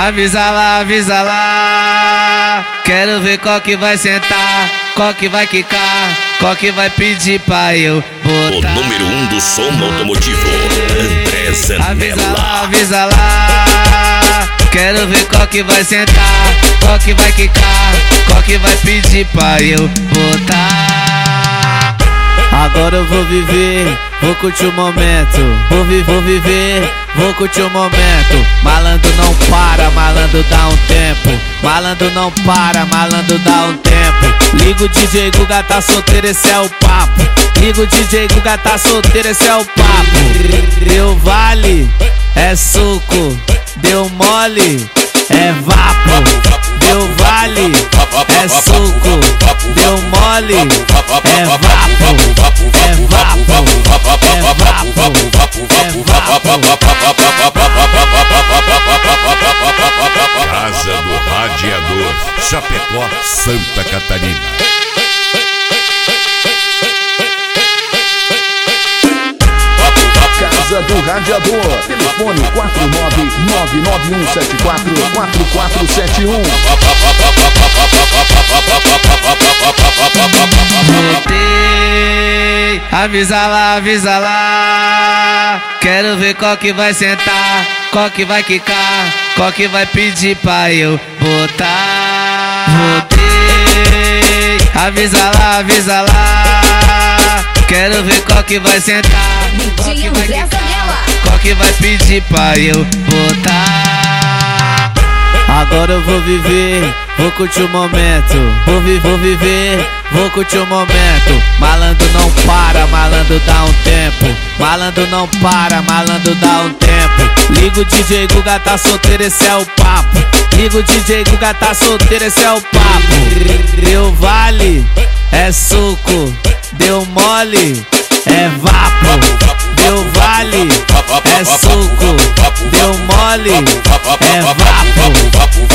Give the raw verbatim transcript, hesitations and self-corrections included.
Avisa lá, avisa lá. Quero ver qual que vai sentar, qual que vai quicar, qual que vai pedir pra eu botar. O número um do som automotivo, André Zanella. Avisa lá, avisa lá. Quero ver qual que vai sentar, qual que vai quicar, qual que vai pedir pra eu botar. Agora eu vou viver, vou curtir o momento. Vou, vi, vou viver, vou curtir o momento. Malandro não para, malandro dá um tempo. Malandro não para, malandro dá um tempo. Liga o D J Guga, tá solteiro, esse é o papo. Liga o D J Guga, tá solteiro, esse é o papo. Deu vale, é suco. Deu mole, é vapo. Deu vale, é suco. Deu mole, é vapo. É vapo, é vapo, é vapo. Casa do Radiador, Chapecó, Santa Catarina. Casa do Radiador, telefone quatro nove nove nove um sete quatro quatro quatro sete um. Botei, avisa lá, avisa lá. Quero ver qual que vai sentar, qual que vai quicar, qual que vai pedir pra eu botar. Botei, avisa lá, avisa lá. Quero ver qual que vai sentar, qual que vai quicar, qual que vai pedir pra eu botar. Agora eu vou viver, vou curtir o momento. Vou, vi, vou viver, vou curtir o momento. Malandro não para, malandro dá um tempo. Malandro não para, malandro dá um tempo. Liga o D J Guga, tá solteiro, esse é o papo. Liga o D J Guga, tá solteiro, esse é o papo. Deu vale, é suco. Deu mole, é vapo. Deu vale, é suco. Deu mole, é vapo.